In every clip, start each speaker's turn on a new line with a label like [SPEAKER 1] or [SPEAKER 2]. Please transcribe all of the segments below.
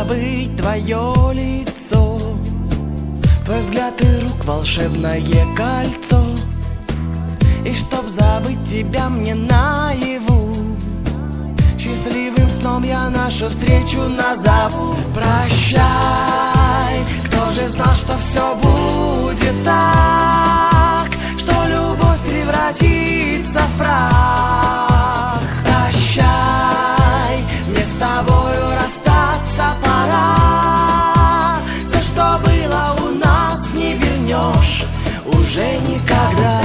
[SPEAKER 1] забыть твое лицо, твой взгляд и рук волшебное кольцо. И чтоб забыть тебя мне наяву, счастливым сном я нашу встречу назову. Прощай, кто же знал, что все будет так, что любовь превратится в прах. Прощай, мне с тобою расстаться пора. Все, что было у нас, не вернешь уже никогда.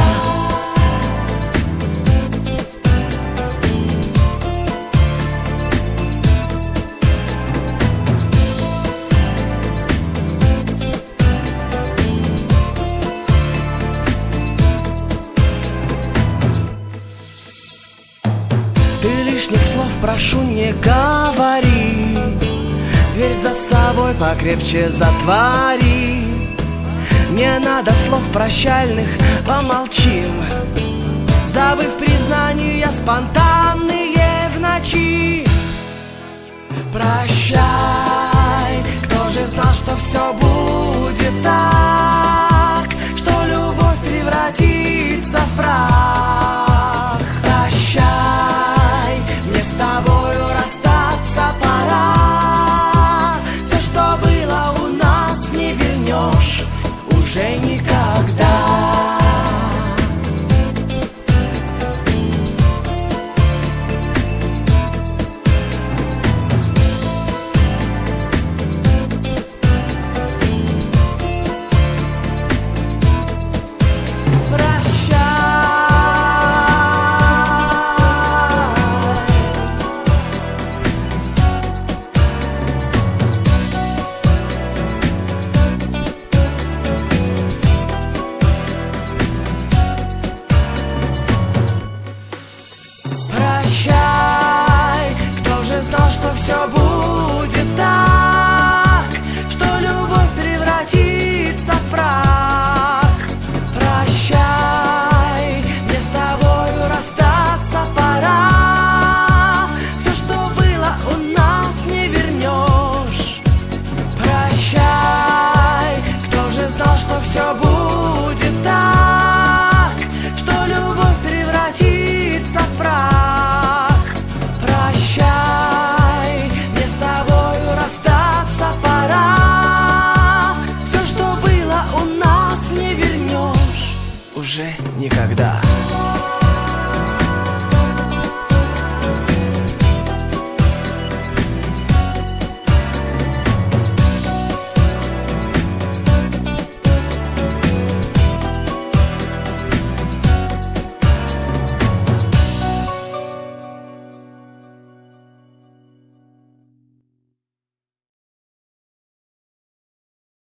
[SPEAKER 1] Ты лишних слов прошу не говори, дверь за собой покрепче затвори. Не надо слов прощальных, помолчим, забыв признания спонтанные в ночи. Прощай.